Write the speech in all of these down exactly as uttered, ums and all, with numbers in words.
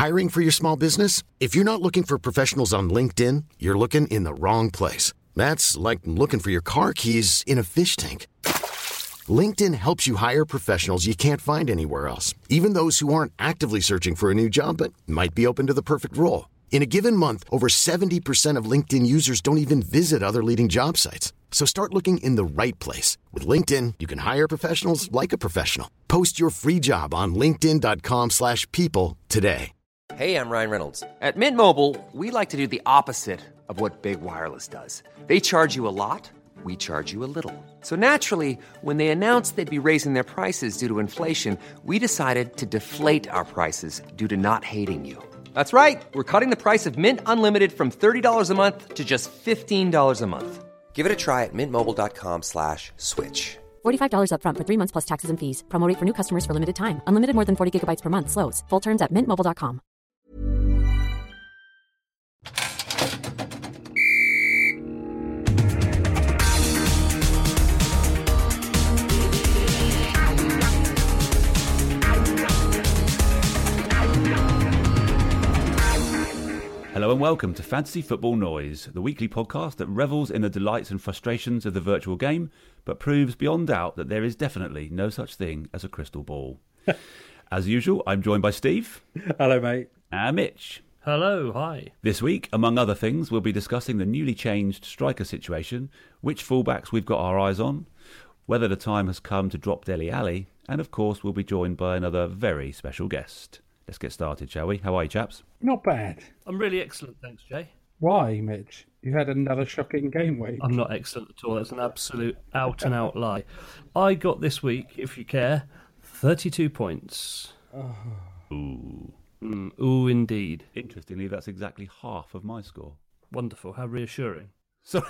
Hiring for your small business? If you're not looking for professionals on LinkedIn, you're looking in the wrong place. That's like looking for your car keys in a fish tank. LinkedIn helps you hire professionals you can't find anywhere else, even those who aren't actively searching for a new job but might be open to the perfect role. In a given month, over seventy percent of LinkedIn users don't even visit other leading job sites. So start looking in the right place. With LinkedIn, you can hire professionals like a professional. Post your free job on linkedin.com slash people today. Hey, I'm Ryan Reynolds. At Mint Mobile, we like to do the opposite of what Big Wireless does. They charge you a lot, we charge you a little. So naturally, when they announced they'd be raising their prices due to inflation, we decided to deflate our prices due to not hating you. That's right. We're cutting the price of Mint Unlimited from thirty dollars a month to just fifteen dollars a month. Give it a try at mintmobile.com slash switch. forty-five dollars up front for three months plus taxes and fees. Promo rate for new customers for limited time. Unlimited more than forty gigabytes per month. Slows full terms at mint mobile dot com. Hello and welcome to Fantasy Football Noise, the weekly podcast that revels in the delights and frustrations of the virtual game, but proves beyond doubt that there is definitely no such thing as a crystal ball. As usual, I'm joined by Steve. Hello, mate. And Mitch. Hello, hi. This week, among other things, we'll be discussing the newly changed striker situation, which fullbacks we've got our eyes on, whether the time has come to drop Dele Alli, and of course we'll be joined by another very special guest. Let's get started, shall we? How are you, chaps? Not bad. I'm really excellent, thanks, Jay. Why, Mitch? You had another shocking game week. I'm not excellent at all. That's an absolute out-and-out lie. I got this week, if you care, thirty-two points. Oh. Ooh. Mm, ooh, indeed. Interestingly, that's exactly half of my score. Wonderful. How reassuring. Sorry.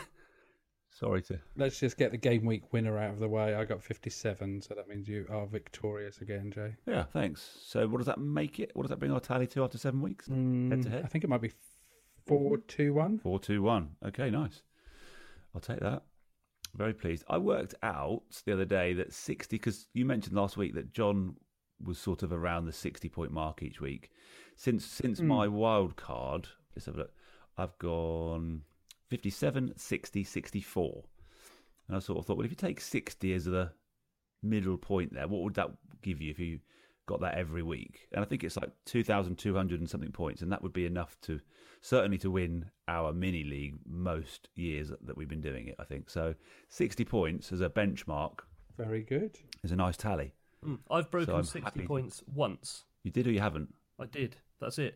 Sorry to... Let's just get the game week winner out of the way. I got fifty-seven, so that means you are victorious again, Jay. Yeah, thanks. So what does that make it? What does that bring our tally to after seven weeks? Mm, head to head? I think it might be four two one. four two one. Okay, nice. I'll take that. Very pleased. I worked out the other day that sixty, because you mentioned last week that John was sort of around the sixty-point mark each week. Since since mm. my wild card, let's have a look, I've gone fifty-seven, sixty, sixty-four. And I sort of thought, well, if you take sixty as the middle point there, what would that give you if you got that every week? And I think it's like two thousand two hundred and something points, and that would be enough to, certainly to win our mini league most years that we've been doing it, I think. So sixty points as a benchmark. Very good. Is a nice tally. Mm, I've broken so sixty happy. points once. You did or you haven't? I did. That's it.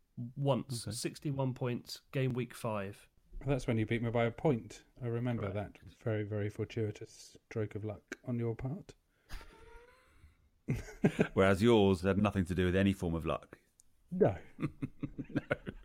Once. Okay. sixty-one points, game week five. That's when you beat me by a point. I remember right. that. Very, very fortuitous stroke of luck on your part. Whereas yours had nothing to do with any form of luck. No. No.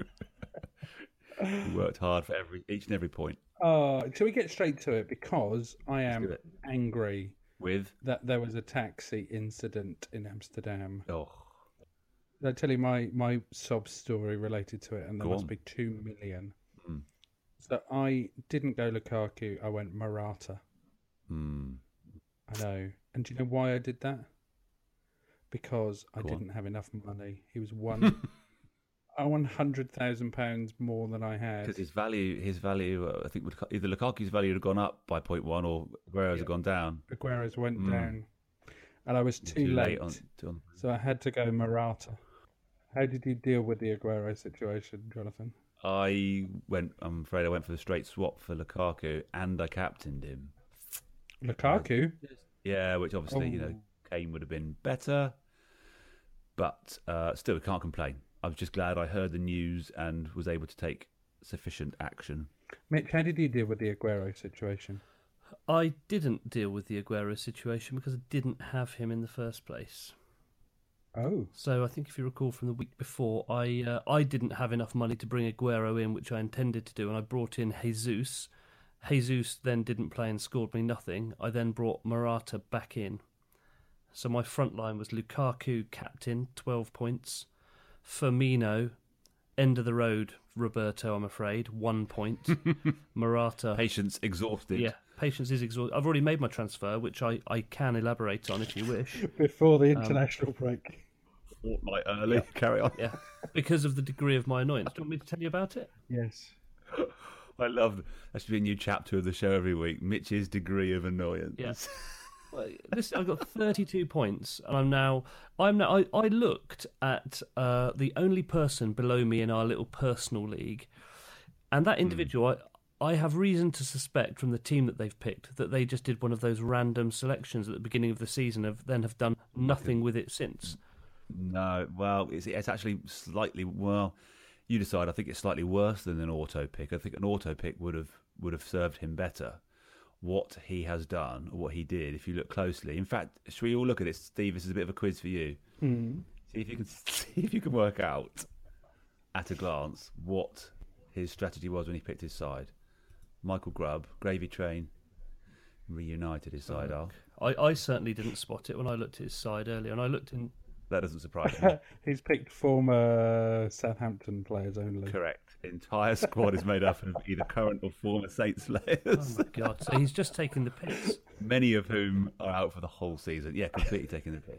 You worked hard for every each and every point. Uh, shall we get straight to it? Because I am angry with that there was a taxi incident in Amsterdam. Oh. Did I tell you my, my sob story related to it? And there Go must on. be two million. Mm. So I didn't go Lukaku, I went Morata. Mm. I know. And do you know why I did that? Because I Go didn't on. have enough money. He was one, I won one hundred thousand pounds more than I had. Because his value, his value, uh, I think would either Lukaku's value had gone up by point one or Aguero's Yeah. had gone down. Aguero's went Mm. down. And I was too, Too late. late on, too on. So I had to go Morata. How did you deal with the Aguero situation, Jonathan? I went. I'm afraid I went for the straight swap for Lukaku, and I captained him. Lukaku? Yeah, which obviously Oh. you know Kane would have been better, but uh, still can't complain. I was just glad I heard the news and was able to take sufficient action. Mitch, how did you deal with the Aguero situation? I didn't deal with the Aguero situation because I didn't have him in the first place. Oh. So I think if you recall from the week before, I uh, I didn't have enough money to bring Aguero in, which I intended to do, and I brought in Jesus. Jesus then didn't play and scored me nothing. I then brought Morata back in. So my front line was Lukaku, captain, twelve points. Firmino, end of the road, Roberto, I'm afraid, one point. Morata. Patience exhausted. Yeah, patience is exhausted. I've already made my transfer, which I, I can elaborate on if you wish. Before the international um, break. fortnight early. Yeah. Carry on. Yeah, because of the degree of my annoyance. Do you want me to tell you about it? Yes. I love that should be a new chapter of the show every week. Mitch's degree of annoyance. Yes. Yeah. Well, this I've got thirty-two points, and I'm now. I'm now. I, I looked at uh, the only person below me in our little personal league, and that individual. Mm. I, I have reason to suspect from the team that they've picked that they just did one of those random selections at the beginning of the season, of then have done nothing with it since. No, well, it's, it's actually slightly well. You decide. I think it's slightly worse than an auto pick. I think an auto pick would have would have served him better. What he has done, or what he did, if you look closely. In fact, should we all look at it, Steve? This is a bit of a quiz for you. Mm. See if you can see if you can work out at a glance what his strategy was when he picked his side. Michael Grubb, Gravy Train, reunited his side off. I, I certainly didn't spot it when I looked at his side earlier, and I looked in. That doesn't surprise me. He's picked former Southampton players only. Correct. Entire squad is made up of either current or former Saints players. Oh my God! So he's just taking the piss. Many of whom are out for the whole season. Yeah, completely taking the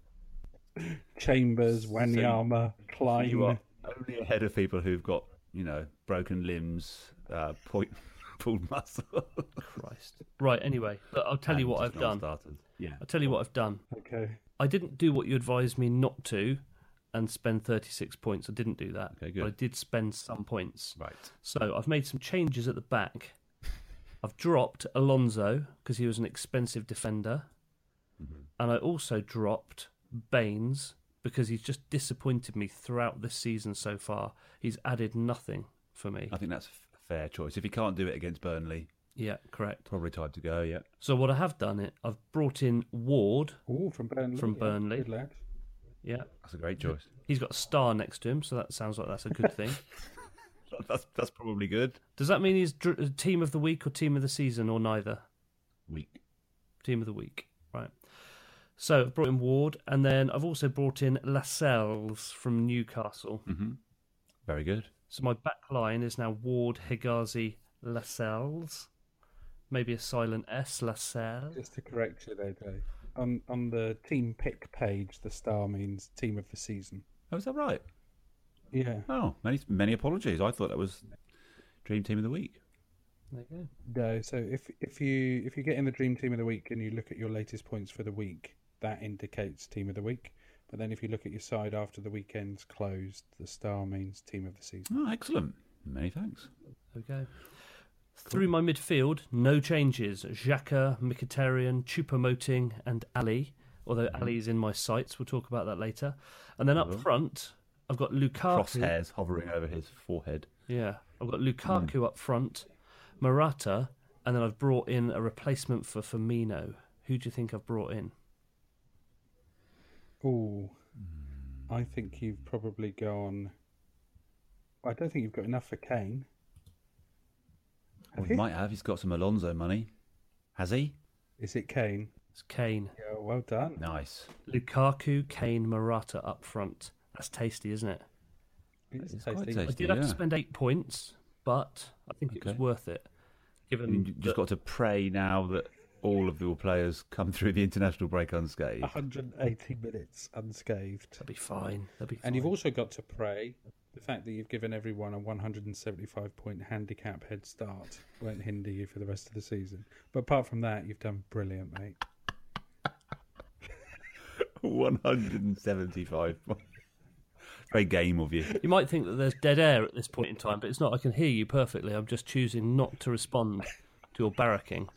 piss. Chambers, Wanyama, so Klein. You are only ahead of people who've got, you know, broken limbs, uh, point, pulled muscle. Christ. Right. Anyway, I'll tell and you what I've done. Started. Yeah. I'll tell you what I've done. Okay. I didn't do what you advised me not to and spend thirty-six points. I didn't do that. Okay, good. But I did spend some points. Right. So I've made some changes at the back. I've dropped Alonso because he was an expensive defender. Mm-hmm. And I also dropped Baines because he's just disappointed me throughout this season so far. He's added nothing for me. I think that's a fair choice. If he can't do it against Burnley... Yeah, correct. Probably time to go, yeah. So what I have done, it I've brought in Ward. Ooh, from Burnley. From yeah, Burnley. Good lad. Yeah. That's a great choice. He's got a star next to him, so that sounds like that's a good thing. that's that's probably good. Does that mean he's dr- team of the week or team of the season or neither? Week. Team of the week, right. So I've brought in Ward, and then I've also brought in Lascelles from Newcastle. Mm-hmm. Very good. So my back line is now Ward, Hegazi, Lascelles. Maybe a silent S, Lascelles. Just to correct you there, Dave. On, on the team pick page, the star means team of the season. Oh, is that right? Yeah. Oh, many many apologies. I thought that was Dream Team of the Week. There you go. No, so if if you if you get in the Dream Team of the Week and you look at your latest points for the week, that indicates Team of the Week. But then if you look at your side after the weekend's closed, the star means Team of the season. Oh, excellent. Many thanks. There we go. Through my midfield, no changes. Xhaka, Mkhitaryan, Choupo-Moting and Ali, although mm. Ali's in my sights. We'll talk about that later. And then up mm. front, I've got Lukaku. Crosshairs hovering over his forehead. Yeah. I've got Lukaku mm. up front, Morata, and then I've brought in a replacement for Firmino. Who do you think I've brought in? Oh, mm. I think you've probably gone... I don't think you've got enough for Kane. Well, he might have. He's got some Alonso money. Has he? Is it Kane? It's Kane. Yeah, well done. Nice. Lukaku, Kane, Morata up front. That's tasty, isn't it? It's it's tasty. tasty. I did yeah. have to spend eight points, but I think okay. it was worth it. Given you just that... got to pray now that all of your players come through the international break unscathed. one hundred eighty minutes unscathed. That'd be fine. That'd be fine. And you've also got to pray the fact that you've given everyone a one hundred seventy-five point handicap head start won't hinder you for the rest of the season. But apart from that, you've done brilliant, mate. one hundred seventy-five points. Very game of you. You might think that there's dead air at this point in time, but it's not. I can hear you perfectly. I'm just choosing not to respond to your barracking.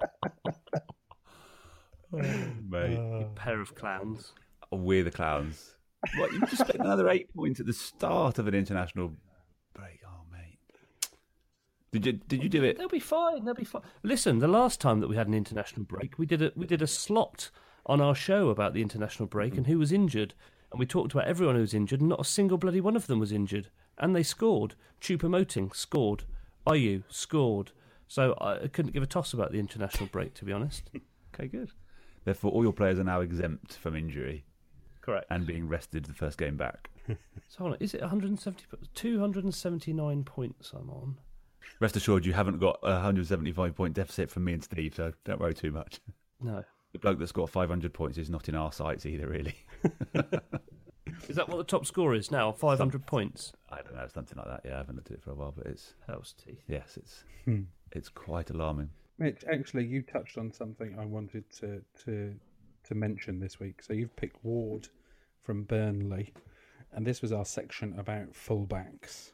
Oh, mate. You pair of clowns. Oh, we're the clowns. What, you just spent another eight points at the start of an international break. Oh, mate. Did you did you do it? They'll be fine. They'll be fine. Listen, the last time that we had an international break, we did a we did a slot on our show about the international break and who was injured, and we talked about everyone who was injured, and not a single bloody one of them was injured, and they scored. Choupo-Moting scored. Ayew scored. So I couldn't give a toss about the international break, to be honest. Okay, good. Therefore, all your players are now exempt from injury. Correct. And being rested the first game back. So hold on, is it one hundred seventy, two hundred seventy-nine points I'm on? Rest assured, you haven't got a one hundred seventy-five point deficit from me and Steve, so don't worry too much. No. The bloke that's got five hundred points is not in our sights either, really. Is that what the top score is now? five hundred Some- points? I don't know, something like that. Yeah, I haven't looked at it for a while, but it's Hell's teeth. yes, it's Hmm. it's quite alarming. Mitch, actually, you touched on something I wanted to, to to mention this week. So you've picked Ward from Burnley, and this was our section about fullbacks.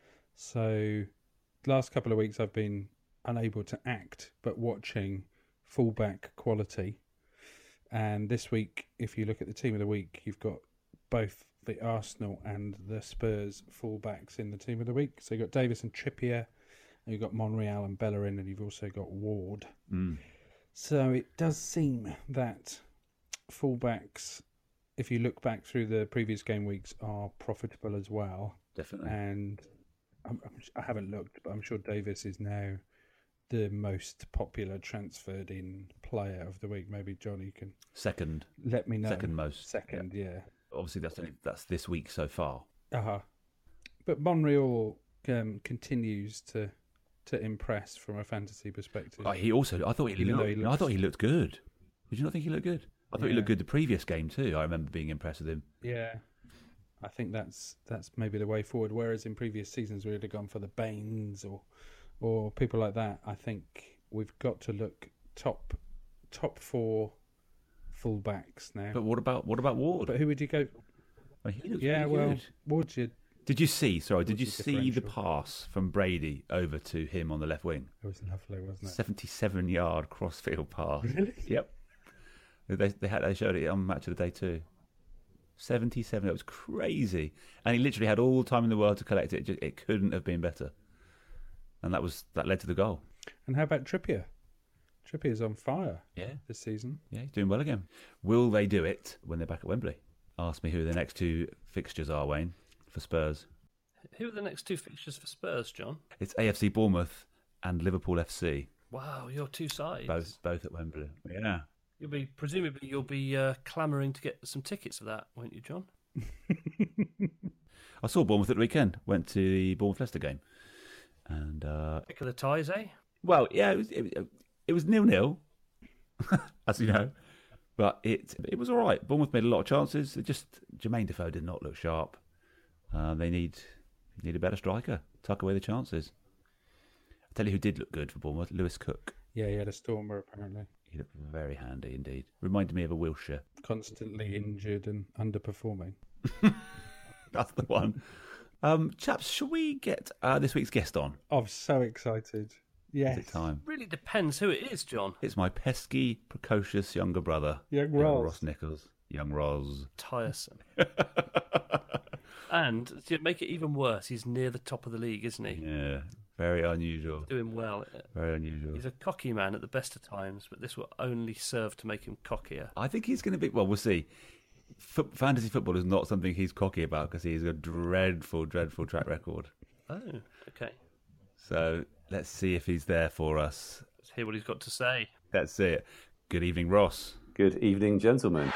So the last couple of weeks I've been unable to act, but watching fullback quality. And this week, if you look at the team of the week, you've got both the Arsenal and the Spurs fullbacks in the team of the week. So you've got Davis and Trippier, and you've got Monreal and Bellerin, and you've also got Ward. Mm. So it does seem that fullbacks, if you look back through the previous game weeks, are profitable as well. Definitely. And I'm, I'm, I haven't looked, but I'm sure Davis is now the most popular transferred in player of the week. Maybe John, you can Second, let me know. second most. Second, yeah. Obviously, that's only, that's this week so far. Uh-huh. But Monreal um, continues to to impress from a fantasy perspective. Oh, he also, I thought he, Even though looked, he I looks- thought he looked good. Did you not think he looked good? I thought he Yeah. looked good the previous game too. I remember being impressed with him. Yeah, I think that's that's maybe the way forward. Whereas in previous seasons we would have gone for the Baines or or people like that. I think we've got to look top top four fullbacks now. But what about what about Ward? But who would you go? I mean, he looked Yeah, really well, good. Ward's your. Did you see? Sorry, did What's you the see the differential? pass from Brady over to him on the left wing? It was lovely, wasn't it? Seventy-seven yard crossfield pass. Really? Yep. They they had they showed it on Match of the Day too. Seventy-seven. It was crazy, and he literally had all the time in the world to collect it. It, just, it couldn't have been better, and that was that led to the goal. And how about Trippier? Trippier's on fire Yeah, this season. yeah, he's doing well again. Will they do it when they're back at Wembley? Ask me who the next two fixtures are, Wayne, for Spurs. Who are the next two fixtures for Spurs, John? It's A F C Bournemouth and Liverpool F C, Wow, your two sides. both both at Wembley. Yeah. You'll be presumably you'll be uh, clamouring to get some tickets for that, won't you, John? I saw Bournemouth at the weekend. Went to the Bournemouth Leicester game, and uh, Pick of the ties, eh? well, yeah, it was it, it was nil nil, as you know, but it it was all right. Bournemouth made a lot of chances. It just Jermaine Defoe did not look sharp. Uh, they need need a better striker. Tuck away the chances. I tell you who did look good for Bournemouth, Lewis Cook. Yeah, he had a stormer apparently. He looked very handy indeed. Reminded me of a Wilshere. Constantly injured and underperforming. That's the one. Um, chaps, shall we get uh, this week's guest on? I'm so excited. Yes. Is it time? Really depends who it is, John. It's my pesky, precocious younger brother, Young young Roz. Ross Nichols. Young Roz. Tiresome. And to make it even worse, he's near the top of the league, isn't he? Yeah, very unusual. Doing well. Very unusual. He's a cocky man at the best of times, but this will only serve to make him cockier. I think he's going to be. Well, we'll see. F- fantasy football is not something he's cocky about because he's a dreadful, dreadful track record. Oh, okay. So let's see if he's there for us. Let's hear what he's got to say. Let's see it. Good evening, Ross. Good evening, gentlemen.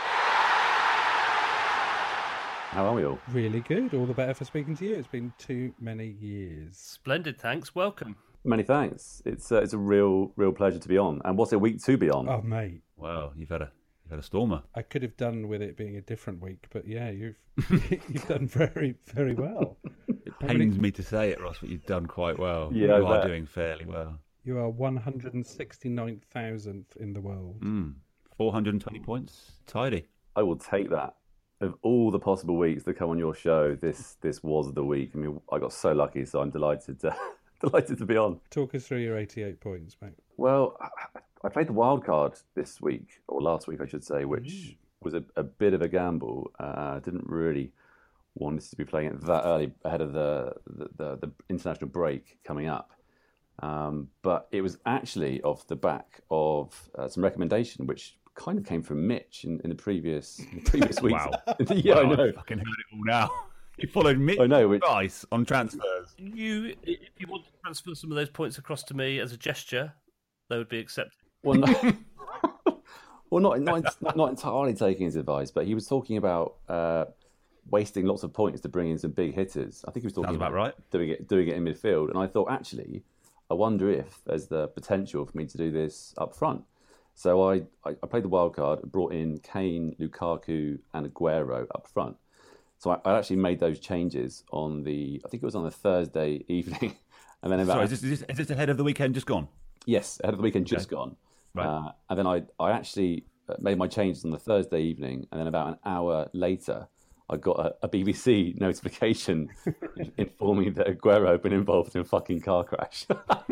How are we all? Really good. All the better for speaking to you. It's been too many years. Splendid, thanks. Welcome. Many thanks. It's uh, it's a real real pleasure to be on. And what's a week to be on? Oh, mate. Wow, you've had a you've had a stormer. I could have done with it being a different week, but yeah, you've you've done very, very well. It How many- pains me to say it, Ross, but you've done quite well. Yeah, you I are bet. doing fairly well. You are one hundred sixty-nine thousandth in the world. Mm. four hundred twenty points. Tidy. I will take that. Of all the possible weeks that come on your show, this this was the week. I mean, I got so lucky, so I'm delighted to, delighted to be on. Talk us through your eighty-eight points, mate. Well, I, I played the wild card this week, or last week, I should say, which was a, a bit of a gamble. I uh, didn't really want us to be playing it that early ahead of the the, the, the international break coming up. Um, but it was actually off the back of uh, some recommendation, which kind of came from Mitch in, in the previous in the previous weeks. Wow. yeah, Wow, I know. I fucking heard it all now. You followed Mitch I know, which- advice on transfers. You, if you want to transfer some of those points across to me as a gesture, they would be accepted. Well, no, well, not, not not not entirely taking his advice, but he was talking about uh, wasting lots of points to bring in some big hitters. I think he was talking Sounds about right. doing it doing it in midfield, and I thought actually, I wonder if there's the potential for me to do this up front. So I, I, I played the wild card, brought in Kane, Lukaku, and Aguero up front. So I, I actually made those changes on the, I think it was on the Thursday evening. And then about, Sorry, is this, is, this, is this ahead of the weekend just gone? Yes, ahead of the weekend just okay. gone. Right. Uh, and then I, I actually made my changes on the Thursday evening. And then about an hour later, I got a, a B B C notification informing that Aguero had been involved in a fucking car crash.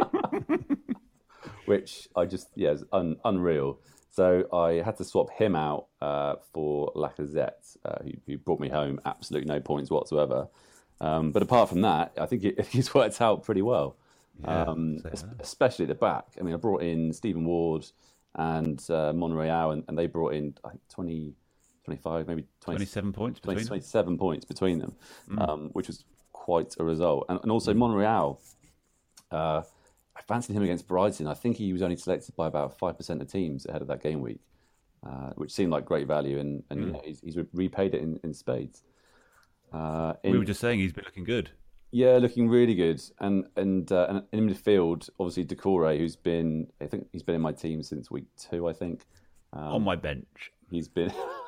Which I just, yeah, is un, unreal. So I had to swap him out uh, for Lacazette, uh, who, who brought me home absolutely no points whatsoever. Um, but apart from that, I think it, it's worked out pretty well, yeah, um, especially at the back. I mean, I brought in Stephen Ward and uh, Monreal, and, and they brought in I think twenty, twenty-five, maybe twenty, twenty-seven points between twenty, twenty-seven points between them, mm. um, which was quite a result. And, and also mm. Monreal, uh, I fancied him against Brighton. I think he was only selected by about five percent of teams ahead of that game week, uh, which seemed like great value, and, and mm. you know, he's, he's repaid it in, in spades. Uh, in, we were just saying he's been looking good. Yeah, looking really good. And and, uh, and in midfield, obviously Doucouré, who's been, I think he's been in my team since week two, I think. Um, On my bench. He's been...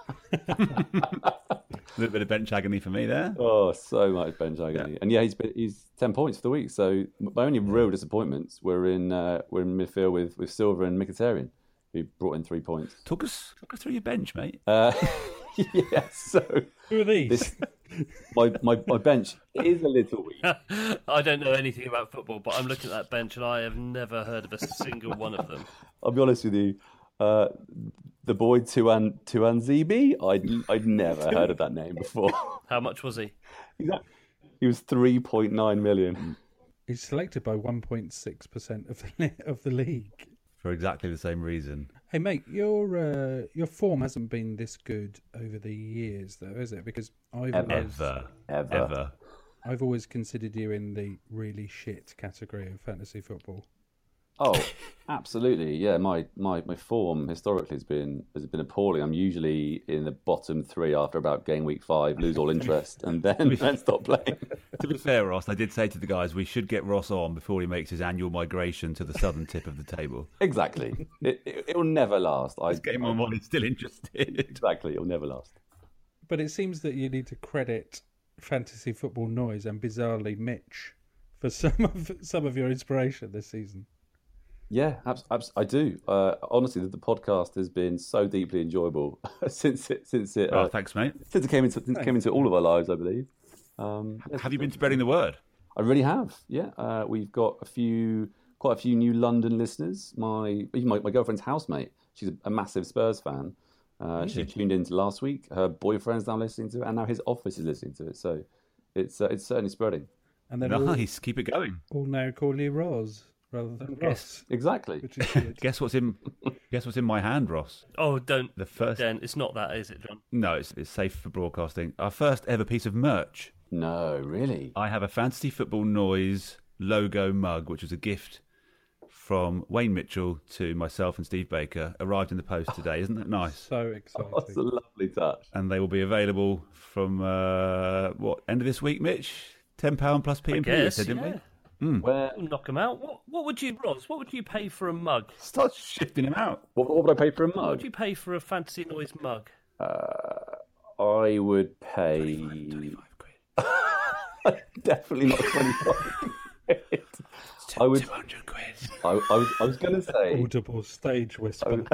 A little bit of bench agony for me there. Oh, so much bench agony. Yeah. And yeah, he's been, he's ten points for the week. So my only real disappointments were in uh, were in midfield with, with Silva and Mkhitaryan, who brought in three points. Talk us, talk us through your bench, mate. Uh, yeah, so... Who are these? This, my, my, my bench is a little weak. I don't know anything about football, but I'm looking at that bench and I have never heard of a single one of them. I'll be honest with you. Uh, the boy Tuan Tuanzebe, I'd I'd never heard of that name before. How much was he? He was three point nine million. He's selected by one point six percent of the of the league for exactly the same reason. Hey mate, your uh, your form hasn't been this good over the years, though, is it? Because I've ever, always, ever, ever, ever. I've always considered you in the really shit category of fantasy football. Oh, absolutely. Yeah, my, my, my form historically has been has been appalling. I'm usually in the bottom three after about game week five, lose all interest, and then, then stop playing. To be fair, Ross, I did say to the guys we should get Ross on before he makes his annual migration to the southern tip of the table. Exactly. It, it, it will never last. This game on one is still interested. Exactly. It will never last. But it seems that you need to credit Fantasy Football Noise and bizarrely Mitch for some of some of your inspiration this season. Yeah, abs- abs- I do. Uh, honestly, the, the podcast has been so deeply enjoyable since it since it. Uh, oh, thanks, mate. Since it came into since it came into all of our lives, I believe. Um, have you been spreading the word? I really have. Yeah, uh, we've got a few, quite a few new London listeners. My even my, my girlfriend's housemate. She's a, a massive Spurs fan. Uh, she tuned into last week. Her boyfriend's now listening to it, and now his office is listening to it. So it's uh, it's certainly spreading. And then nice, all, keep it going. All now call you Roz. Rather than Ross. Exactly. Which is good. Guess what's in guess what's in my hand, Ross? Oh, don't. The first Dan, it's not that, is it, John? No, it's it's safe for broadcasting. Our first ever piece of merch. No, really? I have a Fantasy Football Noise logo mug, which was a gift from Wayne Mitchell to myself and Steve Baker. Arrived in the post today. Isn't that nice? So exciting. Oh, that's a lovely touch. And they will be available from, uh, what, end of this week, Mitch? ten pounds plus P and P, guess, didn't yeah. we? Mm. Where... We'll knock them out. What, what would you, Ross, what would you pay for a mug? Start shifting him out. What, what would I pay for a mug? What would you pay for a Fantasy Noise mug? Uh, I would pay... twenty-five, twenty-five quid. Definitely not twenty-five quid. I would, two hundred quid. I, I was, I was going to say... Audible stage whisper. I was,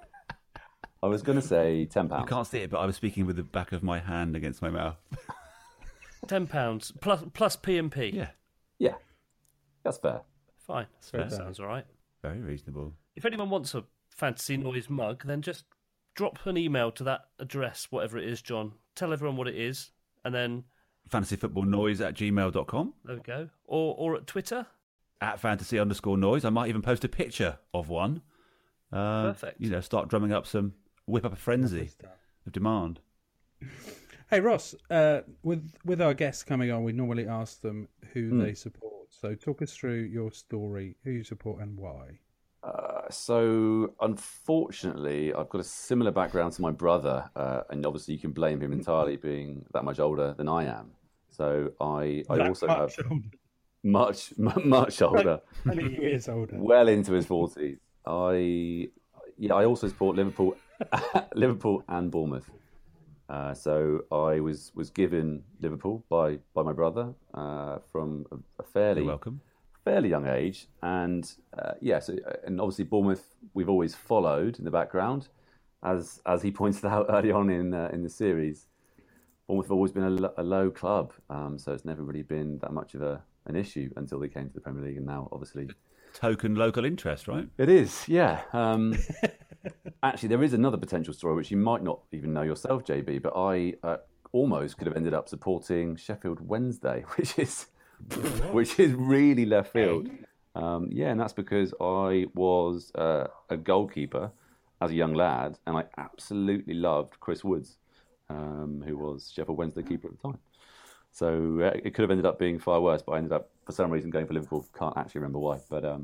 I was going to say ten pounds. You can't see it, but I was speaking with the back of my hand against my mouth. ten pounds plus, plus P and P? Yeah. Yeah. That's fair. Fine. Fair. That sounds all right. Very reasonable. If anyone wants a Fantasy Noise mug, then just drop an email to that address, whatever it is, John. Tell everyone what it is, and then... fantasyfootballnoise at gmail dot com. There we go. Or or at Twitter. At fantasy underscore noise. I might even post a picture of one. Uh, Perfect. You know, start drumming up some, whip up a frenzy of demand. Hey Ross, uh, with with our guests coming on, we normally ask them who mm. they support. So talk us through your story, who you support and why. Uh, so unfortunately, I've got a similar background to my brother, uh, and obviously you can blame him entirely being that much older than I am. So I, I that also much have older. much much older, many years older, well into his forties. I yeah, I also support Liverpool, Liverpool and Bournemouth. Uh, so I was, was given Liverpool by, by my brother uh, from a, a fairly You're welcome. fairly young age, and uh, yeah, so, and obviously Bournemouth we've always followed in the background, as as he pointed out early on in uh, in the series. Bournemouth have always been a, lo- a low club, um, so it's never really been that much of a an issue until they came to the Premier League, and now obviously Token local interest, right? it is. Yeah. Um, actually, there is another potential story which you might not even know yourself, J B, but I uh, almost could have ended up supporting Sheffield Wednesday, which is. which is really left field. Um, yeah, and that's because I was uh, a goalkeeper as a young lad, and I absolutely loved Chris Woods, um, who was Sheffield Wednesday keeper at the time. So uh, it could have ended up being far worse, but I ended up, for some reason, going for Liverpool. Can't actually remember why. But um...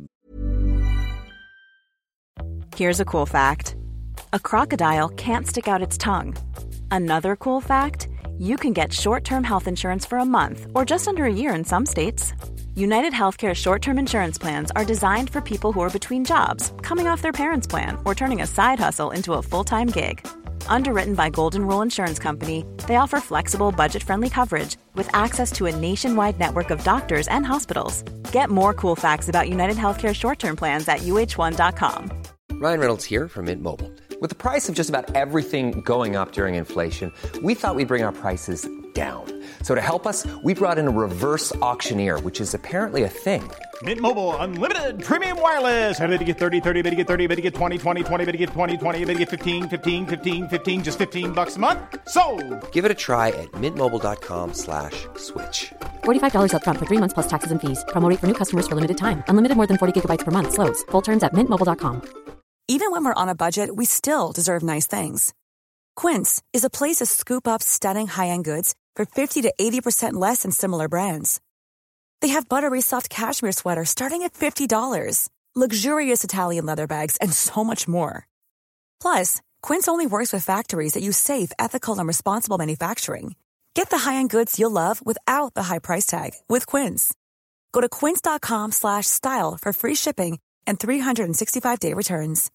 Here's a cool fact. A crocodile can't stick out its tongue. Another cool fact, you can get short-term health insurance for a month or just under a year in some states. United Healthcare short-term insurance plans are designed for people who are between jobs, coming off their parents' plan, or turning a side hustle into a full-time gig. Underwritten by Golden Rule Insurance Company, they offer flexible, budget-friendly coverage with access to a nationwide network of doctors and hospitals. Get more cool facts about United Healthcare short-term plans at U H one dot com. Ryan Reynolds here from Mint Mobile. With the price of just about everything going up during inflation, we thought we'd bring our prices down. So to help us, we brought in a reverse auctioneer, which is apparently a thing. Mint Mobile Unlimited Premium Wireless. How to get thirty, thirty, how to get thirty, how to get twenty, twenty, twenty, how to get twenty, twenty, how to get fifteen, fifteen, fifteen, fifteen, just fifteen bucks a month? Sold! Give it a try at mintmobile.com slash switch. forty-five dollars up front for three months plus taxes and fees. Promo rate for new customers for limited time. Unlimited more than forty gigabytes per month. Slows full terms at mint mobile dot com. Even when we're on a budget, we still deserve nice things. Quince is a place to scoop up stunning high-end goods for fifty to eighty percent less than similar brands. They have buttery soft cashmere sweaters starting at fifty dollars, luxurious Italian leather bags, and so much more. Plus, Quince only works with factories that use safe, ethical, and responsible manufacturing. Get the high-end goods you'll love without the high price tag with Quince. Go to quince.com slash style for free shipping and three sixty-five day returns.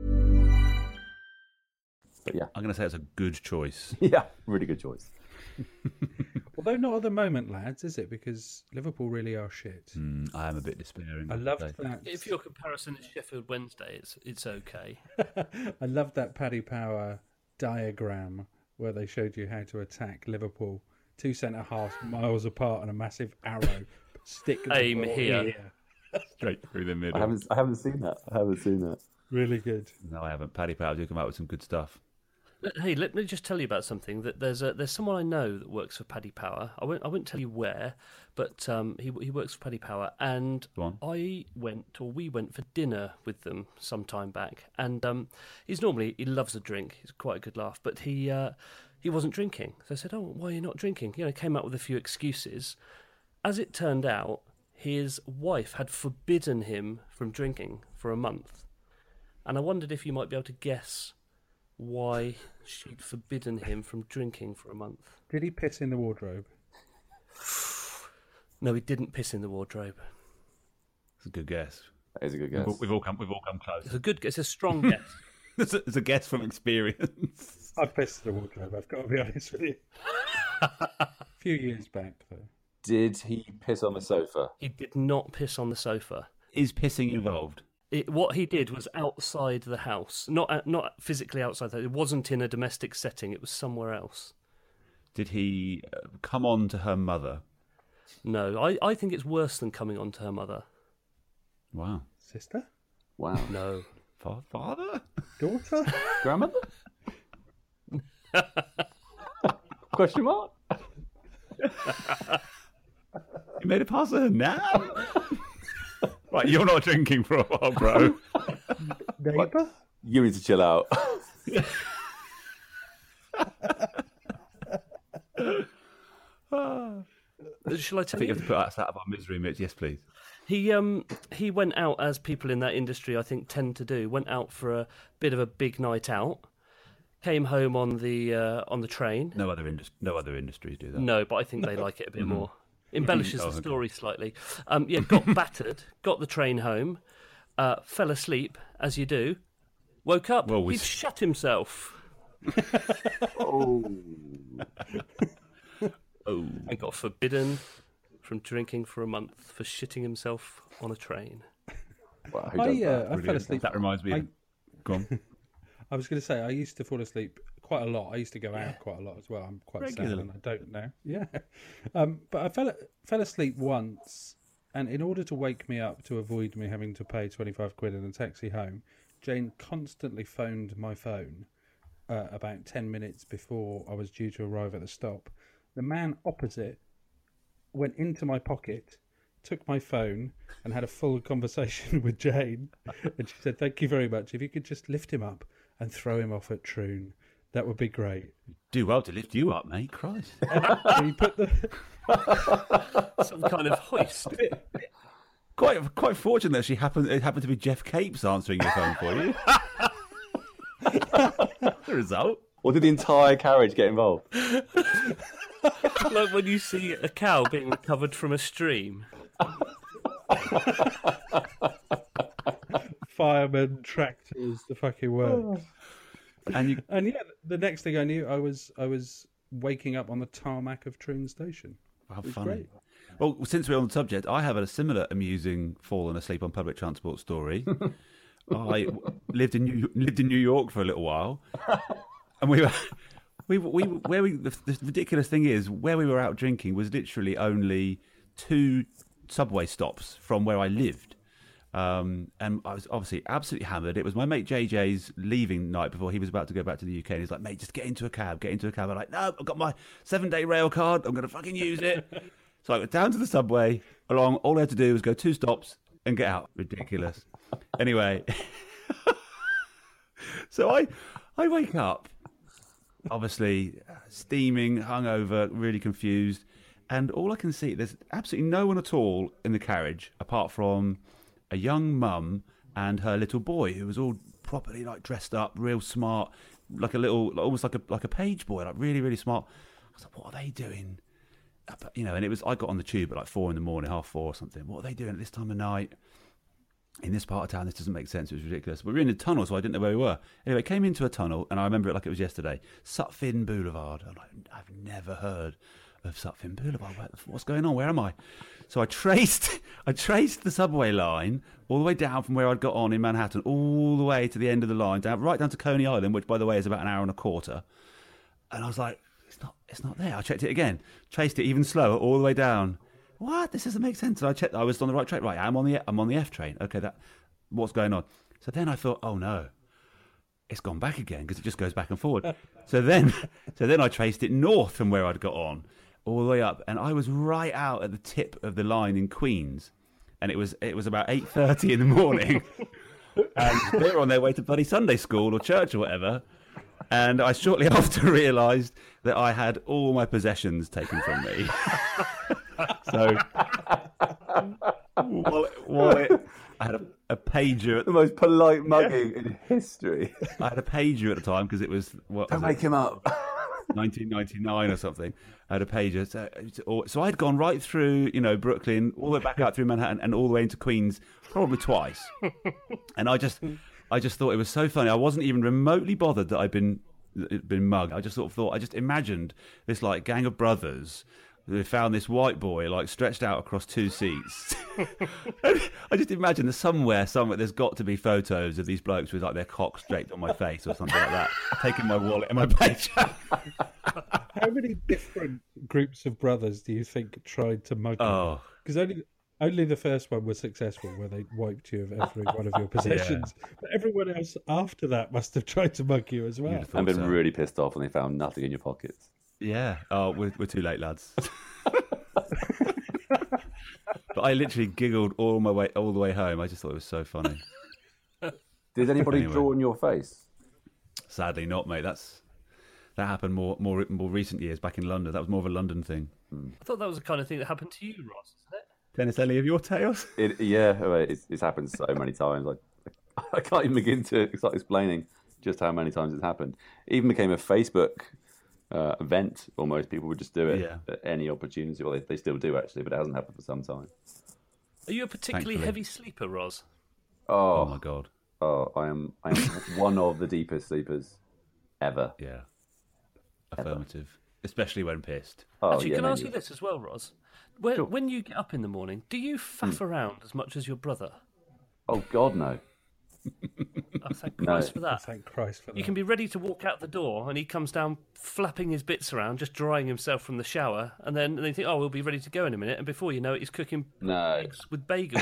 But yeah, I'm going to say it's a good choice. yeah, really good choice. Although not at the moment, lads, is it? Because Liverpool really are shit. Mm, I am a bit despairing. I loved today. that. If your comparison is Sheffield Wednesday, it's it's okay. I loved that Paddy Power diagram where they showed you how to attack Liverpool. Two centre halves miles apart and a massive arrow. Stick the Aim ball here. Straight through the middle. I haven't, I haven't seen that. I haven't seen that. Really good. No, I haven't. Paddy Power do come out with some good stuff. Hey, let me just tell you about something. That there's a, there's someone I know that works for Paddy Power. I won't I won't tell you where, but um, he he works for Paddy Power, and Go on. I went or we went for dinner with them some time back. And um, he's normally he loves a drink. He's quite a good laugh, but he uh, he wasn't drinking. So I said, "Oh, why are you not drinking?" You know, came up with a few excuses. As it turned out, his wife had forbidden him from drinking for a month, and I wondered if you might be able to guess why she'd forbidden him from drinking for a month. Did he piss in the wardrobe? No, he didn't piss in the wardrobe. It's a good guess. That is a good guess. We've, we've all come. We've all come close. It's a good. It's a strong guess. it's, a, it's a guess from experience. I pissed in the wardrobe, I've got to be honest with you. A few years back, though. Did he piss on the sofa? He did not piss on the sofa. Is pissing involved? It, what he did was outside the house, not not physically outside. It wasn't in a domestic setting. It was somewhere else. Did he uh, come on to her mother? No, I, I think it's worse than coming on to her mother. Wow. Sister? Wow. No. Fa- father? Daughter? Grandmother? Question mark? You made a pass at her now? Right, you're not drinking for a while, bro. Neighbour? You need to chill out. Shall I I tell think you you? have to put us out of our misery, Mitch. Yes, please. He um he went out, as people in that industry I think tend to do. Went out for a bit of a big night out. Came home on the uh, on the train. No other indus- no other industries do that. No, but I think they like it a bit Mhm. more. Embellishes Oh, the okay. story slightly. Um, yeah, got battered. Got the train home. Uh, fell asleep as you do. Woke up. Well, we He'd s- shut himself. oh. Oh. And got forbidden from drinking for a month for shitting himself on a train. Wow, who I, does uh, that? I fell Brilliant. asleep. That reminds me. I- Of... Go on. I was going to say, I used to fall asleep quite a lot. I used to go out quite a lot as well. I'm quite Regularly. sad and I don't now. Yeah. Um, but I fell, fell asleep once, and in order to wake me up to avoid me having to pay twenty-five quid in a taxi home, Jane constantly phoned my phone uh, about ten minutes before I was due to arrive at the stop. The man opposite went into my pocket, took my phone, and had a full conversation with Jane. And she said, "Thank you very much. If you could just lift him up and throw him off at Troon, that would be great." Do well to lift you up, mate. Christ. So he put the Some kind of hoist. Quite, quite fortunate that she happened. It happened to be Jeff Capes answering your phone for you. The result. Or did the entire carriage get involved? Like when you see a cow being recovered from a stream. firemen, tractors, the fucking works. And you, And yeah, the next thing I knew, I was I was waking up on the tarmac of Troon Station. how was funny. great. Well, since we're on the subject, I have a similar amusing fallen asleep on public transport story. I w- lived in New, lived in New York for a little while, and we were. We, we, where we, the, the ridiculous thing is, where we were out drinking was literally only two subway stops from where I lived. Um, and I was obviously absolutely hammered. It was my mate J J's leaving night before he was about to go back to the U K. And he's like, "Mate, just get into a cab, get into a cab." I'm like, "No, I've got my seven day rail card. I'm going to fucking use it." So I went down to the subway, along. All I had to do was go two stops and get out. Ridiculous. Anyway, so I, I wake up, obviously steaming, hungover, really confused. And all I can see, there's absolutely no one at all in the carriage apart from a young mum and her little boy who was all properly like dressed up, real smart, like a little, almost like a like a page boy, like really, really smart. I was like, what are they doing? You know, and it was, I got on the tube at like four in the morning, half four or something. What are they doing at this time of night? In this part of town, this doesn't make sense. It was ridiculous. We were in a tunnel, so I didn't know where we were. Anyway, came into a tunnel, and I remember it like it was yesterday. Sutphin Boulevard. I'm like, I've never heard of Sutphin Boulevard. What's going on? Where am I? So I traced, I traced the subway line all the way down from where I'd got on in Manhattan, all the way to the end of the line, down right down to Coney Island, which, by the way, is about an hour and a quarter. And I was like, it's not, it's not there. I checked it again, traced it even slower, all the way down. What? This doesn't make sense. And I checked. I was on the right track. Right, I'm on the I'm on the F train. Okay, that what's going on? So then I thought, oh no, it's gone back again because it just goes back and forward. so then, so then I traced it north from where I'd got on, all the way up, and I was right out at the tip of the line in Queens, and it was it was about eight thirty in the morning, and they were on their way to bloody Sunday school or church or whatever. And I shortly after realised that I had all my possessions taken from me. So, wallet, wallet, I had a, a pager. At The most polite mugging in history. I had a pager at the time because it was what Don't was make it? him up. nineteen ninety-nine or something. I had a pager. So, so I'd gone right through, you know, Brooklyn, all the way back out through Manhattan, and all the way into Queens, probably twice. And I just, I just thought it was so funny. I wasn't even remotely bothered that I'd been been mugged. I just sort of thought, I just imagined this like gang of brothers. They found this white boy like stretched out across two seats. I just imagine that somewhere, somewhere, there's got to be photos of these blokes with like their cock draped on my face or something like that, taking my wallet and my pager. How many different groups of brothers do you think tried to mug you? Oh. Because only only the first one was successful, where they wiped you of every one of your possessions. Yeah. But everyone else after that must have tried to mug you as well. And been so. really pissed off when they found nothing in your pockets. Yeah. Oh, we're, we're too late, lads. But I literally giggled all my way, all the way home. I just thought it was so funny. Did anybody Anyway. draw in your face? Sadly, not, mate. That's that happened more, more, more recent years back in London. That was more of a London thing. I thought that was the kind of thing that happened to you, Ross, isn't it? Dennis, any of your tales? It, yeah, it's, it's happened so many times. Like I can't even begin to start explaining just how many times it's happened. It even became a Facebook uh, event almost. People would just do it Yeah. at any opportunity. Well, they, they still do actually, but it hasn't happened for some time. Are you a particularly Thankfully. heavy sleeper, Ross? Oh, Oh my god. oh, I am I am one of the deepest sleepers. ever. Yeah, affirmative. Ever. Especially when pissed. Oh, Actually, yeah, can I ask maybe. you this as well, Roz? When, Sure. when you get up in the morning, do you faff around as much as your brother? Oh, God, no. Oh, thank No. Christ for Oh, that. thank Christ for that. You can be ready to walk out the door, and he comes down flapping his bits around, just drying himself from the shower, and then and they think, oh, we'll be ready to go in a minute, and before you know it, he's cooking No. eggs with bagels.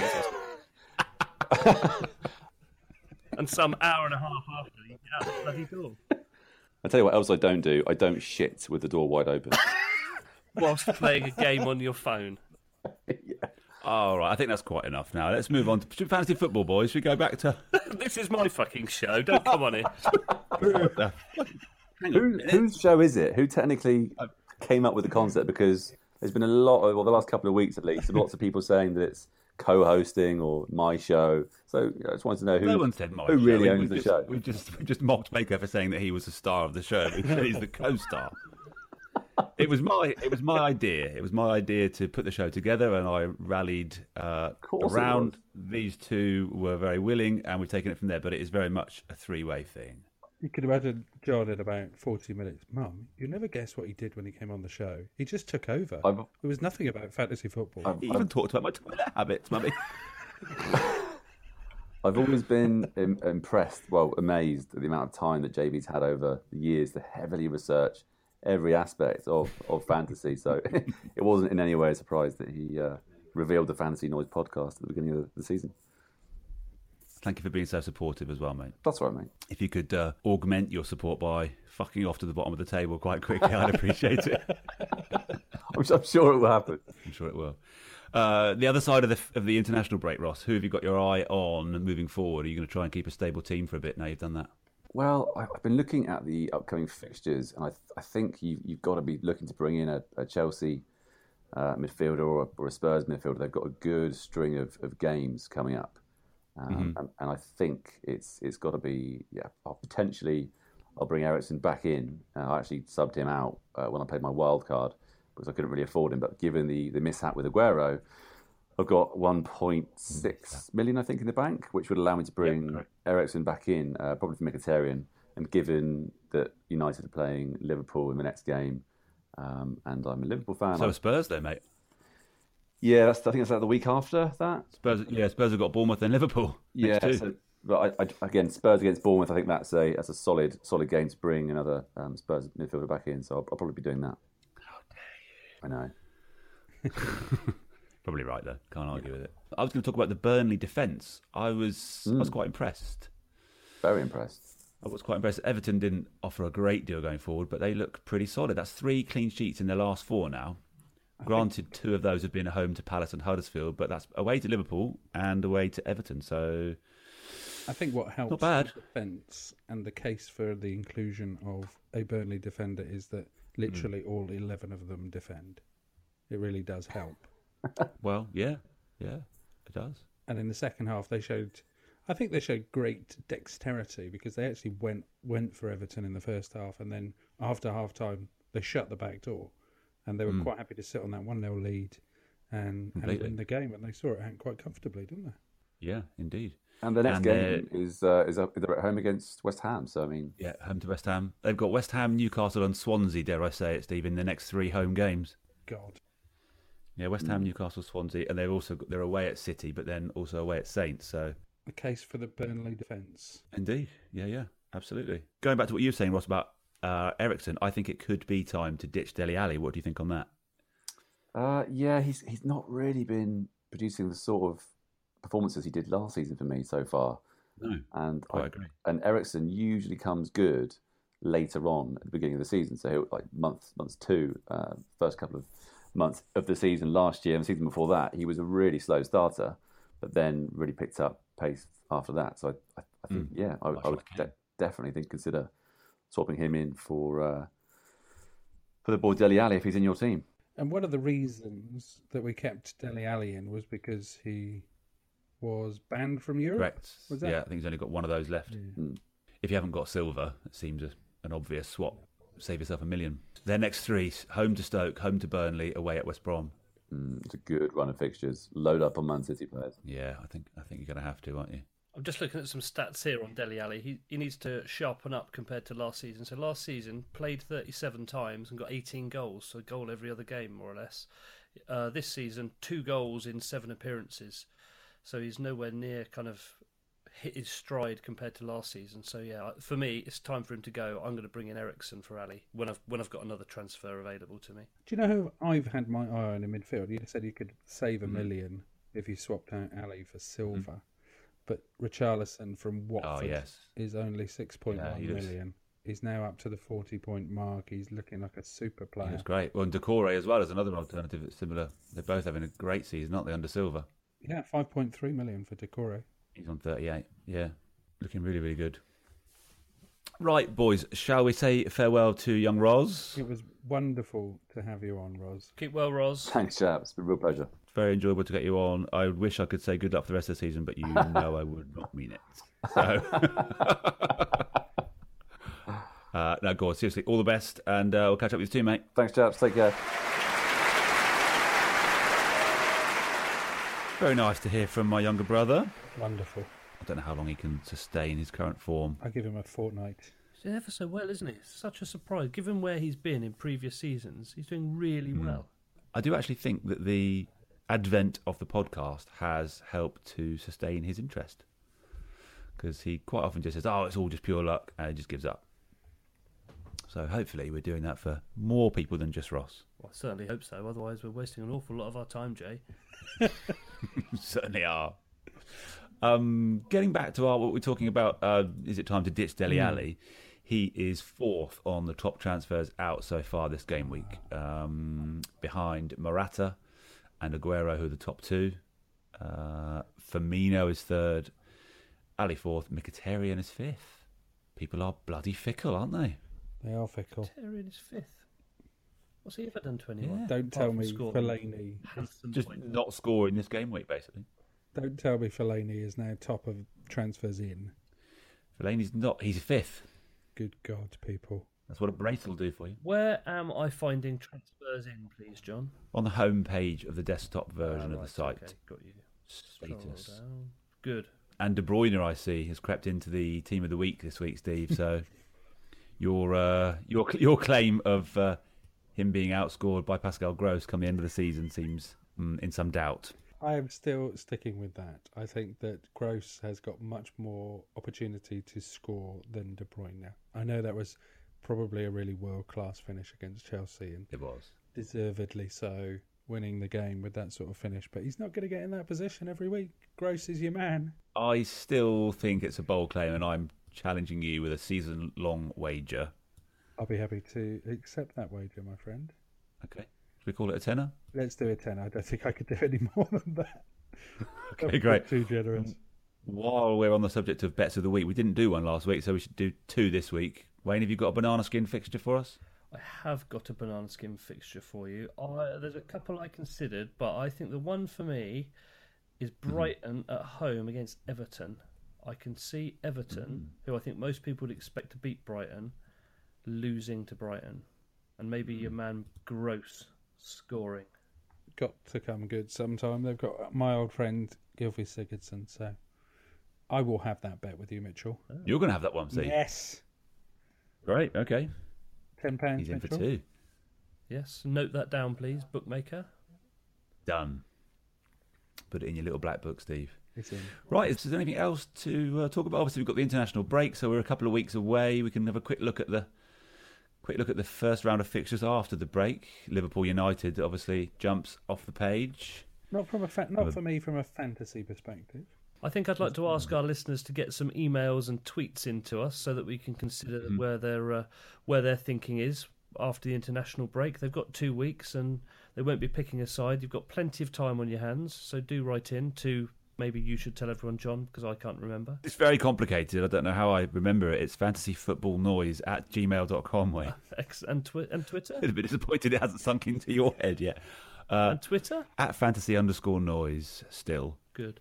And some hour and a half after, you get out the bloody door. I tell you what else I don't do. I don't shit with the door wide open. Whilst playing a game on your phone. All right, I think that's quite enough now. Let's move on to fantasy football, boys. Should we go back to... This is my fucking show, don't come on here. Hang on a Who, minute. whose show is it? Who technically came up with the concept? Because there's been a lot of, well, the last couple of weeks at least, lots of people saying that it's co-hosting or my show. So you know, I just wanted to know who, No one said my who show. really We- owns we've the just, show. We've just, we've just mocked Baker for saying that he was the star of the show. We said he's the co-star. It was my it was my idea. It was my idea to put the show together, and I rallied uh, course it around. was. These two were very willing, and we've taken it from there. But it is very much a three-way thing. You could imagine John in about forty minutes. Mum, you never guess what he did when he came on the show. He just took over. I've- It was nothing about fantasy football. I've, He I've, even talked about my toilet habits, mummy. I've always been im- impressed, well, amazed at the amount of time that J B's had over the years to heavily research every aspect of, of fantasy. So it wasn't in any way a surprise that he uh, revealed the Fantasy Noise podcast at the beginning of the season. Thank you for being so supportive as well, mate. That's right, mate. If you could uh, augment your support by fucking off to the bottom of the table quite quickly, I'd appreciate it. I'm, I'm sure it will happen. I'm sure it will. Uh, the other side of the of the international break, Ross, who have you got your eye on moving forward? Are you going to try and keep a stable team for a bit now you've done that? Well, I- I've been looking at the upcoming fixtures, and I, th- I think you, you've got to be looking to bring in a, a Chelsea uh, midfielder or a, or a Spurs midfielder. They've got a good string of, of games coming up, um, Mm-hmm. and, and I think it's it's got to be yeah. I'll potentially, I'll bring Eriksen back in. Uh, I actually subbed him out uh, when I played my wild card because I couldn't really afford him. But given the, the mishap with Aguero, I've got one point six million, I think, in the bank, which would allow me to bring correct. Eriksen back in, uh, probably for Mkhitaryan. And given that United are playing Liverpool in the next game, um, and I'm a Liverpool fan, So I- are Spurs, though, mate. yeah, that's, I think that's like the week after that. Spurs, yeah, Spurs have got Bournemouth and Liverpool. Yeah, next two. so, but I, I, again, Spurs against Bournemouth, I think that's a that's a solid solid game to bring another um, Spurs midfielder back in. So I'll, I'll probably be doing that. How dare you? I know. Probably right though. Can't argue with it. I was going to talk about the Burnley defence. I was I was quite impressed. Very impressed. I was quite impressed. Everton didn't offer a great deal going forward, but they look pretty solid. That's three clean sheets in their last four now. Granted, two of those have been at home to Palace and Huddersfield, but that's away to Liverpool and away to Everton. So I think what helps Not bad. the defence and the case for the inclusion of a Burnley defender is that literally Mm. all eleven of them defend. It really does help. well, yeah, yeah, it does. And in the second half, they showed, I think they showed great dexterity because they actually went went for Everton in the first half, and then after half time, they shut the back door, and they were quite happy to sit on that one nil lead and, and Completely. win the game, and they saw it out quite comfortably, didn't they? Yeah, indeed. And the next And game is uh, is up, they're at home against West Ham. So I mean, Yeah, home to West Ham. They've got West Ham, Newcastle, and Swansea. Dare I say it, Steve? In the next three home games. God. Yeah, West Ham, Newcastle, Swansea, and they're also they're away at City, but then also away at Saints. So The case for the Burnley defence. indeed, yeah, yeah, absolutely. Going back to what you were saying, Ross, about uh, Ericsson, I think it could be time to ditch Dele Alli. What do you think on that? uh, yeah, he's he's not really been producing the sort of performances he did last season for me so far. No, And quite I, agree. and Ericsson usually comes good later on at the beginning of the season. So he'll, like month months two, uh, first couple of months of the season last year and the season before that, he was a really slow starter, but then really picked up pace after that. So I, I, I think, Mm, yeah, I, much I would like him. de- definitely think consider swapping him in for uh, for the boy Dele Alli if he's in your team. And one of the reasons that we kept Dele Alli in was because he was banned from Europe. Correct. Was that? Yeah, I think he's only got one of those left. Mm. If you haven't got Silver, it seems a, an obvious swap. Save yourself a million. Their next three: home to Stoke, home to Burnley, away at West Brom. Mm, it's a good run of fixtures. Load up on Man City players. Yeah, I think I think you're going to have to, aren't you? I'm just looking at some stats here on Dele Alli. He he needs to sharpen up compared to last season. So last season, played thirty-seven times and got eighteen goals, so a goal every other game, more or less. Uh, this season, two goals in seven appearances. So he's nowhere near kind of hit his stride compared to last season. So yeah, for me, it's time for him to go. I'm going to bring in Ericsson for Ali when I've when I've got another transfer available to me. Do you know who I've had my eye on in midfield? You said you could save a Mm-hmm. million if you swapped out Ali for Silva. Mm-hmm. But Richarlison from Watford Oh, yes. is only six point one Yeah, he looks- million. He's now up to the forty-point mark. He's looking like a super player. It's great. Well, and Decore as well as another alternative that's similar. They're both having a great season, aren't they, under Silva? Yeah, five point three million for Decore. He's on thirty-eight. Yeah, looking really, really good. Right, boys, shall we say farewell to young Roz? It was wonderful to have you on, Roz. Keep well, Roz. Thanks, chaps. It's been a real pleasure. Very enjoyable to get you on. I wish I could say good luck for the rest of the season, but you know I would not mean it. So, uh, no, go on, seriously, all the best, and uh, we'll catch up with you too, mate. Thanks, chaps. Take care. Very nice to hear from my younger brother. Wonderful. I don't know how long he can sustain his current form. I give him a fortnight. He's ever so well, isn't he? Such a surprise. Given where he's been in previous seasons, he's doing really Mm. well. I do actually think that the advent of the podcast has helped to sustain his interest, because he quite often just says, oh, it's all just pure luck, and he just gives up. So hopefully we're doing that for more people than just Ross. Well, I certainly hope so. Otherwise, we're wasting an awful lot of our time, Jay. Certainly are. Um, getting back to our, what we're talking about, uh, is it time to ditch Dele Alli? He is fourth on the top transfers out so far this game week, um, behind Morata and Aguero, who are the top two. Uh, Firmino is third, Ali fourth, Mkhitaryan is fifth. People are bloody fickle, aren't they? They are fickle. Mkhitaryan is fifth. What's he ever done to anyone? Yeah. Don't Apart tell from me scoring Fellaini. handsome Just points. not scoring this game week, basically. Don't tell me Fellaini is now top of transfers in. Fellaini's not, he's fifth. Good God, people. That's what a brace will do for you. Where am I finding transfers in, please, John? On the home page of the desktop version Ah, of right, the site. Okay, got you. Scroll Status. down. Good. And De Bruyne, I see, has crept into the team of the week this week, Steve. So your uh, your your claim of uh, him being outscored by Pascal Gross come the end of the season seems mm, in some doubt. I am still sticking with that. I think that Gross has got much more opportunity to score than De Bruyne. I know that was probably a really world-class finish against Chelsea, and It was. deservedly so, winning the game with that sort of finish. But he's not going to get in that position every week. Gross is your man. I still think it's a bold claim, and I'm challenging you with a season-long wager. I'll be happy to accept that wager, my friend. Okay. Should we call it a tenner? Let's do a ten. I don't think I could do any more than that. Okay, great. Too generous. While we're on the subject of bets of the week, we didn't do one last week, so we should do two this week. Wayne, have you got a banana skin fixture for us? I have got a banana skin fixture for you. I, there's a couple I considered, but I think the one for me is Brighton at home against Everton. I can see Everton, who I think most people would expect to beat Brighton, losing to Brighton. And maybe your man Gross scoring. Got to come good sometime. They've got my old friend Gylfi Sigurdsson, so I will have that bet with you, Mitchell. You're going to have that one, Steve. Yes. Great, okay. Ten pounds, He's in for Mitchell. two. Yes, note that down, please, bookmaker. Done. Put it in your little black book, Steve. It's in. Right, is there anything else to uh, talk about? Obviously, we've got the international break, so we're a couple of weeks away. We can have a quick look at the quick look at the first round of fixtures after the break. Liverpool United obviously jumps off the page. Not from a fa- not for me from a fantasy perspective. I think I'd like to ask our listeners to get some emails and tweets into us so that we can consider Mm-hmm. where their uh, where their thinking is after the international break. They've got two weeks and they won't be picking a side. You've got plenty of time on your hands, so do write in to, maybe you should tell everyone, John, because I can't remember. It's very complicated. I don't know how I remember it. It's fantasyfootballnoise at gmail dot com. Way. X and, twi- and Twitter? A little bit disappointed it hasn't sunk into your head yet. Uh, and Twitter? At fantasy underscore noise still. Good.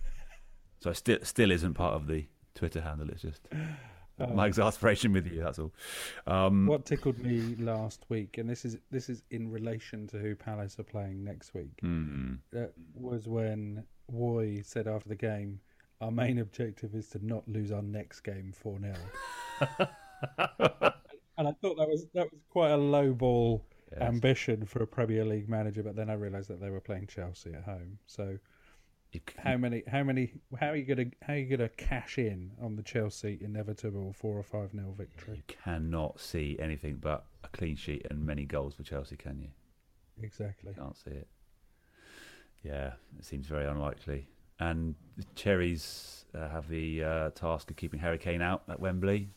So still still isn't part of the Twitter handle. It's just my exasperation with you. That's all. Um, What tickled me last week, and this is this is in relation to who Palace are playing next week, mm, uh, was when Woy said after the game, our main objective is to not lose our next game four nil. And I thought that was that was quite a low ball yes. ambition for a Premier League manager, but then I realised that they were playing Chelsea at home. So how many how many how are you gonna how are you gonna cash in on the Chelsea inevitable four or five nil victory? You cannot see anything but a clean sheet and many goals for Chelsea, can you? Exactly. Can't see it. Yeah, it seems very unlikely. And the Cherries uh, have the uh, task of keeping Harry Kane out at Wembley.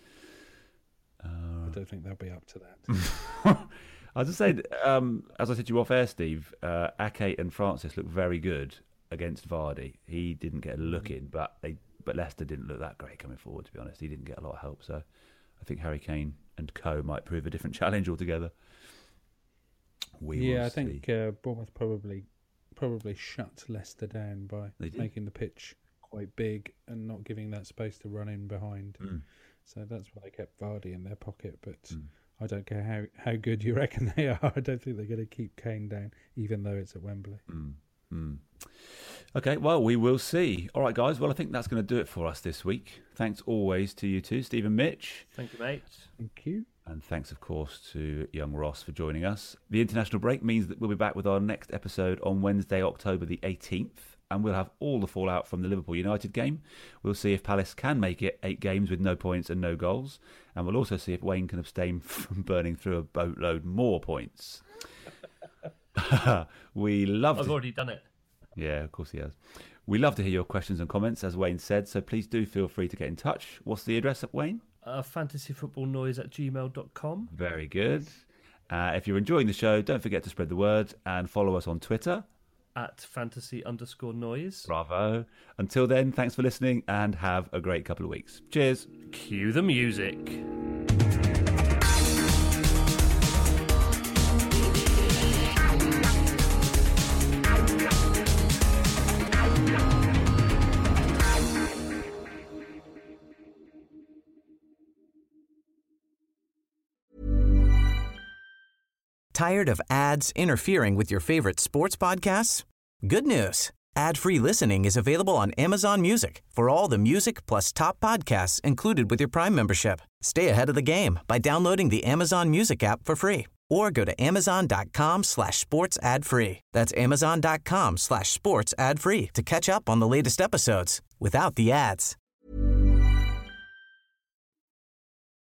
Uh, I don't think they'll be up to that. I was just saying, um, as I said to you off air, Steve, uh, Ake and Francis looked very good against Vardy. He didn't get a look in, but they, but Leicester didn't look that great coming forward, to be honest. He didn't get a lot of help. So I think Harry Kane and co might prove a different challenge altogether. We yeah, will I see. think uh, Bournemouth probably probably shut Leicester down by making the pitch quite big and not giving that space to run in behind. Mm. So that's why they kept Vardy in their pocket. But mm. I don't care how, how good you reckon they are. I don't think they're going to keep Kane down, even though it's at Wembley. Mm. Mm. Okay, well, we will see. All right, guys. Well, I think that's going to do it for us this week. Thanks always to you two, Steve and Mitch. Thank you, mate. Thank you. And thanks, of course, to young Ross for joining us. The international break means that we'll be back with our next episode on Wednesday, October the eighteenth. And we'll have all the fallout from the Liverpool United game. We'll see if Palace can make it eight games with no points and no goals. And we'll also see if Wayne can abstain from burning through a boatload more points. We love I've to... already done it. Yeah, of course he has. We love to hear your questions and comments, as Wayne said, so please do feel free to get in touch. What's the address at Wayne? Uh, fantasyfootballnoise at gmail dot com. Very good. Uh, if you're enjoying the show, don't forget to spread the word and follow us on Twitter. At fantasy underscore noise. Bravo. Until then, thanks for listening and have a great couple of weeks. Cheers. Cue the music. Tired of ads interfering with your favorite sports podcasts? Good news. Ad-free listening is available on Amazon Music for all the music plus top podcasts included with your Prime membership. Stay ahead of the game by downloading the Amazon Music app for free or go to amazon.com slash sports ad free. That's amazon.com slash sports ad free to catch up on the latest episodes without the ads.